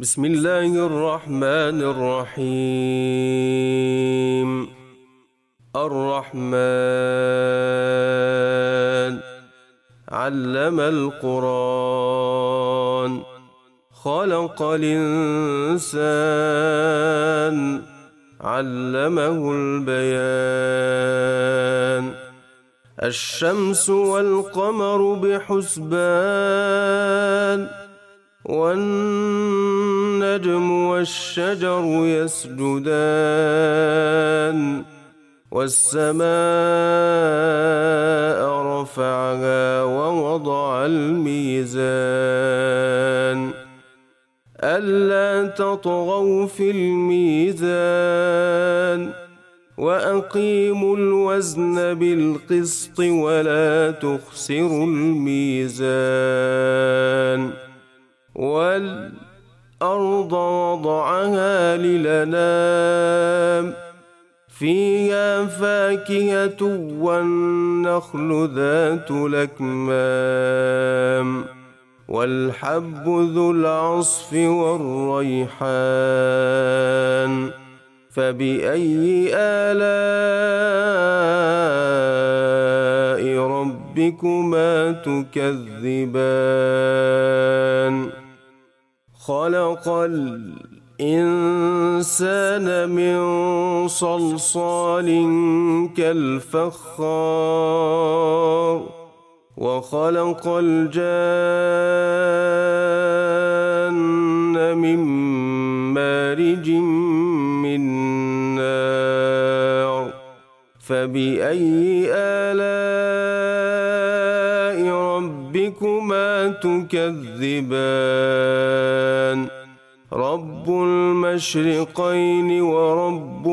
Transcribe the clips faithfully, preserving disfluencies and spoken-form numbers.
بسم الله الرحمن الرحيم. الرحمن علم القرآن، خلق الإنسان، علمه البيان. الشمس والقمر بحسبان، والنجم والشجر يسجدان. والسماء رفعها ووضع الميزان، ألا تطغوا في الميزان، وأقيموا الوزن بالقسط ولا تخسروا الميزان. والأرض وضعها للأنام، فيها فاكهة والنخل ذات الأكمام، والحب ذو العصف والريحان. فبأي آلاء ربكما تكذبان؟ خلق الإنسان من صلصال كالفخار، وخلق الجان من مارج من نار. فبأي آلاء ربكما تكذبان؟ رب المشرقين ورب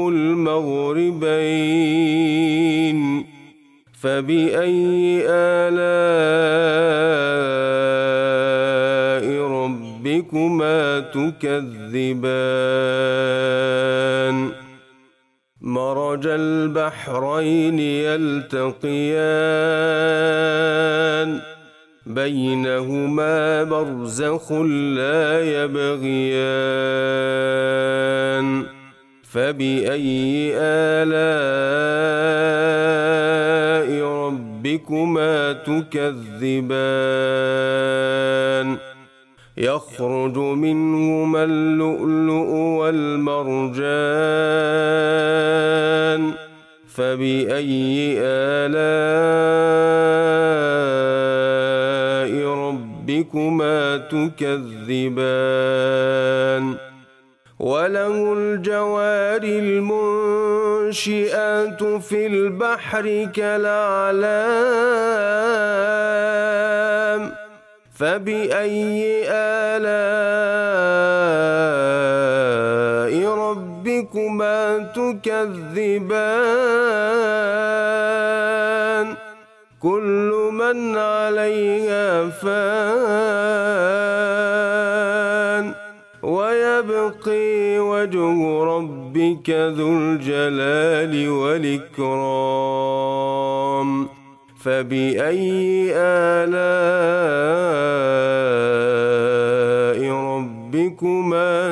المغربين. فبأي آلاء ربكما تكذبان؟ مرج البحرين يلتقيان، بينهما برزخ لا يبغيان. فبأي آلاء ربكما تكذبان؟ يخرج منهما اللؤلؤ والمرجان. فبأي آلاء ربكما تكذبان؟ وله الجوار المنشئات في البحر كالأعلام. فبأي آلاء ربكما تكذبان؟ كل من عليها فان، ويبقي وجه ربك ذو الجلال والإكرام. فبأي آلاء ربكما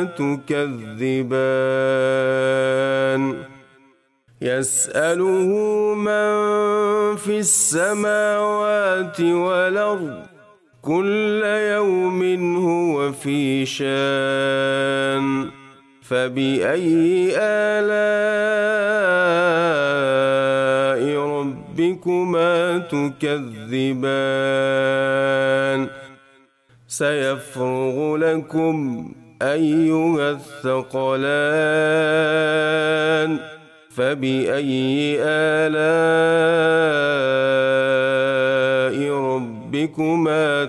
تكذبان؟ يسأله من في السماوات والأرض، كل يوم هو في شان. فبأي آلاء ربكما تكذبان؟ سيفرغ لكم أيها الثقلان. فبأي آلاء ربكما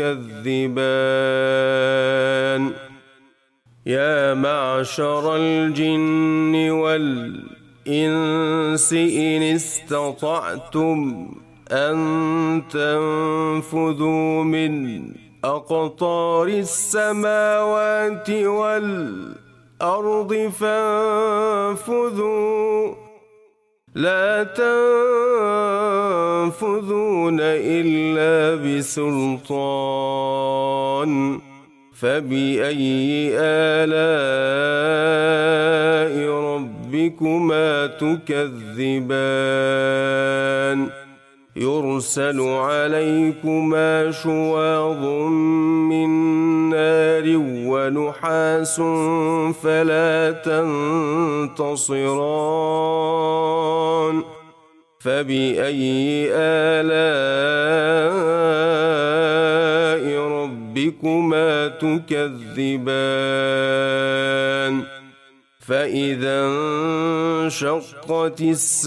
تكذبان؟ يا معشر الجن والإنس إن استطعتم أن تنفذوا من أقطار السماوات والأرض فانفذوا، لا تنفذون إلا بسلطان. فبأي آلاء ربكما تكذبان يرسل عليكما شواظ من نار ونحاس فلا تنتصران فبأي آلاء ربكما تكذبان فإذا انشقت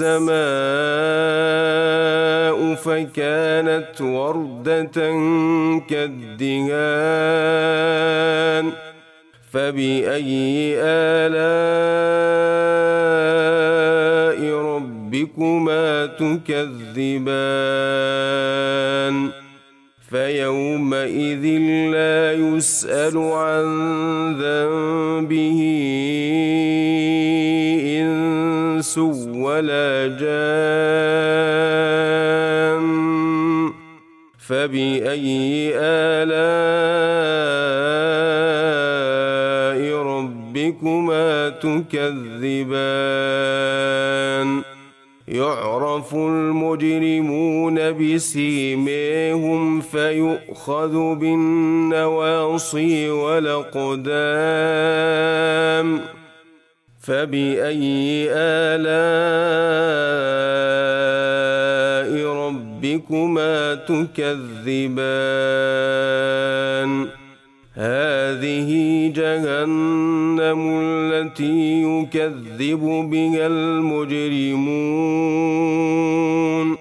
السماء فكانت وردة كالدهان فبأي آلاء ربكما تكذبان فيومئذ لا يسأل عن ذنبه إنس ولا جان فبأي آلاء ربكما تكذبان يعرف المجرمون بسيماهم فيؤخذ بالنواصي والأقدام فبأي آلاء ربكما تكذبان هذه جهنم التي يكذب بها المجرمون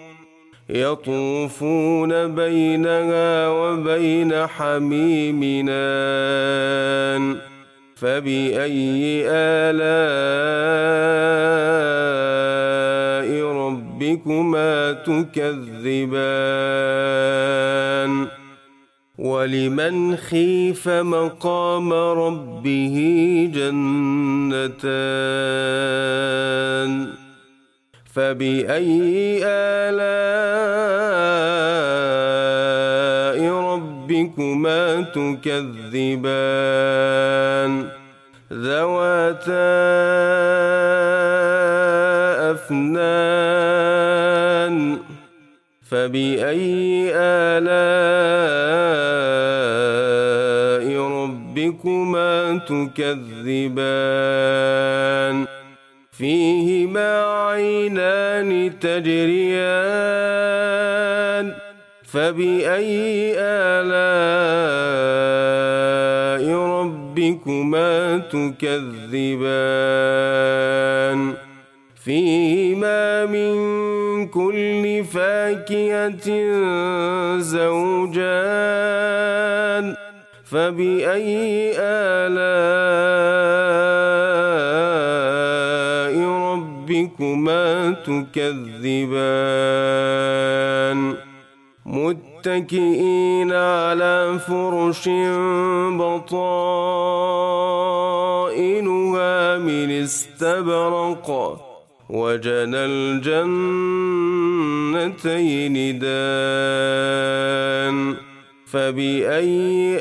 يطوفون بينها وبين حميم آن فبأي آلاء ربكما تكذبان ولمن خيف مقام ربه جنتان فبأي آلاء ربكما تكذبان ذواتا أفنان فبأي آلاء ربكما تكذبان فيهما عينان تجريان فبأي آلاء ربكما تكذبان فيهما من كل فاكهة زوجان فبأي آلاء ربكما تكذبان متكئين على فرش بطائنها من استبرق وجنى الجنتين دان فبأي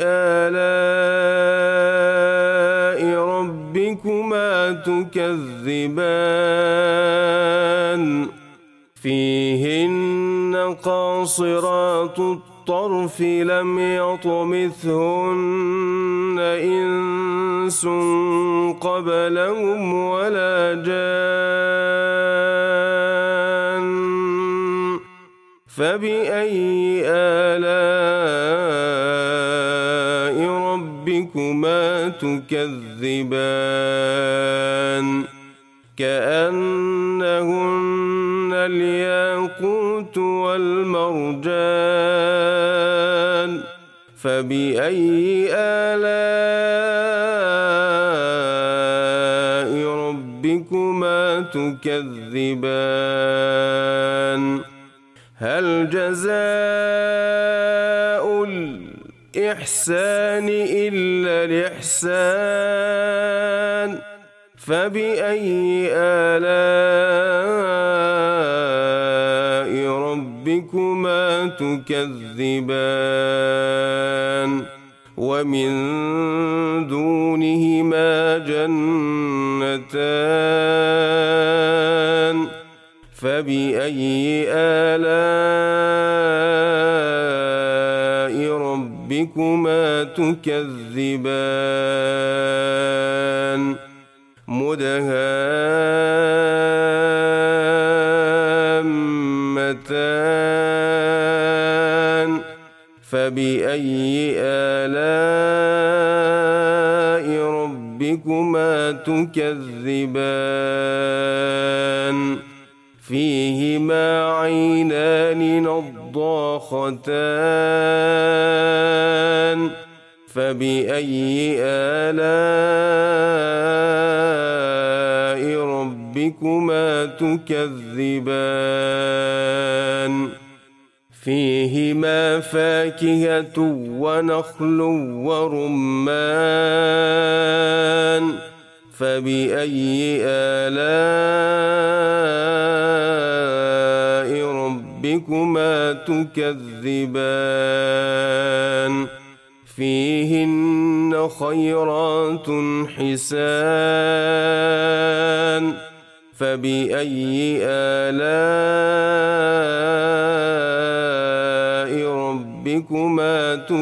آلاء ربكما تكذبان فيهن قاصرات الطرف لم يطمثهن إنس قبلهم ولا جان فبأي آلاء ربكما تكذبان كأنهن الياقوت والمرجان فبأي آلاء ربكما تكذبان هل جزاء الإحسان إلا الإحسان فبأي آلاء ربكما تكذبان ومن دونهما جنتان فبأي آلاء ربكما تكذبان مدهامتان فبأي آلاء ربكما تكذبان فيهما عينان نضاختان فبأي آلاء ربكما تكذبان فيهما فاكهة ونخل ورمان فبأي آلاء ربكما تكذبان فيهن خيرات حسان فبأي آلاء ربكما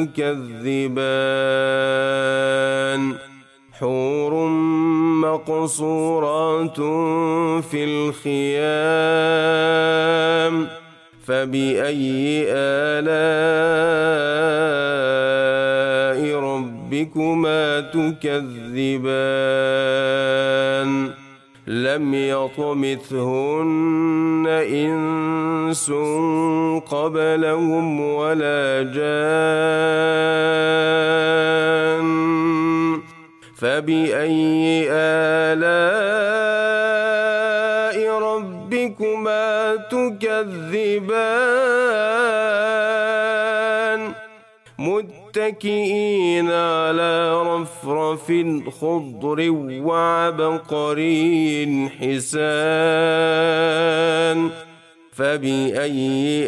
تكذبان حور مقصورات في الخيام فبأي آلاء ربكما تكذبان لم يطمثهن إنس قبلهم ولا جان فبأي آلاء ربكما تكذبان متكئين على رفرف خضر وعبقري حسان فبأي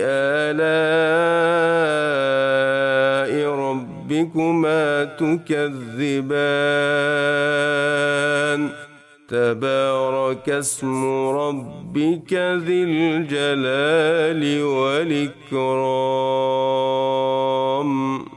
آلاء ربكما تكذبان تبارك اسم ربك ذي الجلال والإكرام.